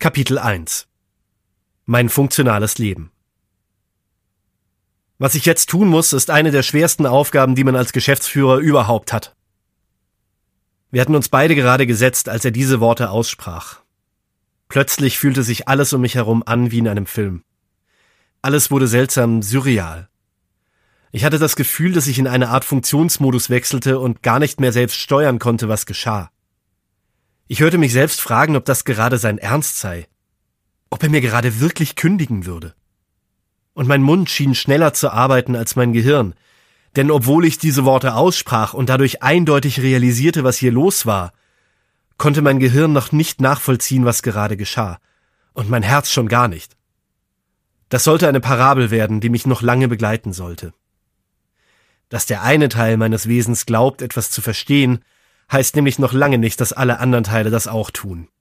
Kapitel 1 Mein funktionales Leben. Was ich jetzt tun muss, ist eine der schwersten Aufgaben, die man als Geschäftsführer überhaupt hat. Wir hatten uns beide gerade gesetzt, als er diese Worte aussprach. Plötzlich fühlte sich alles um mich herum an wie in einem Film. Alles wurde seltsam surreal. Ich hatte das Gefühl, dass ich in eine Art Funktionsmodus wechselte und gar nicht mehr selbst steuern konnte, was geschah. Ich hörte mich selbst fragen, ob das gerade sein Ernst sei. Ob er mir gerade wirklich kündigen würde. Und mein Mund schien schneller zu arbeiten als mein Gehirn. Denn obwohl ich diese Worte aussprach und dadurch eindeutig realisierte, was hier los war, konnte mein Gehirn noch nicht nachvollziehen, was gerade geschah. Und mein Herz schon gar nicht. Das sollte eine Parabel werden, die mich noch lange begleiten sollte. Dass der eine Teil meines Wesens glaubt, etwas zu verstehen, heißt nämlich noch lange nicht, dass alle anderen Teile das auch tun.